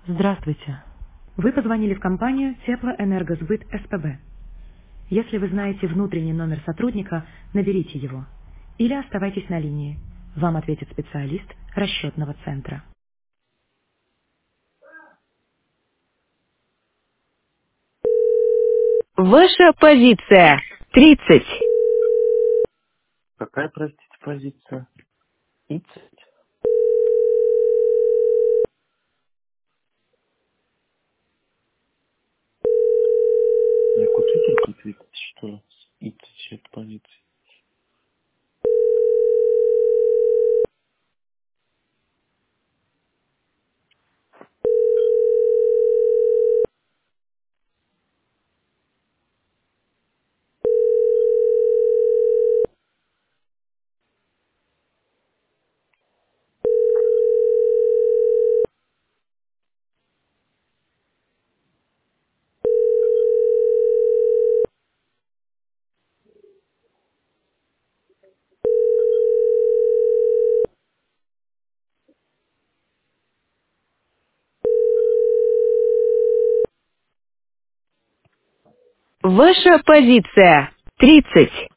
Здравствуйте. Вы позвонили в компанию Теплоэнергосбыт СПБ. Если вы знаете внутренний номер сотрудника, наберите его. Или оставайтесь на линии. Вам ответит специалист расчетного центра. Ваша позиция 30. Какая, простите, позиция? Ицать? Мне какой только ответить, что ицать это позиция. Ваша позиция 30.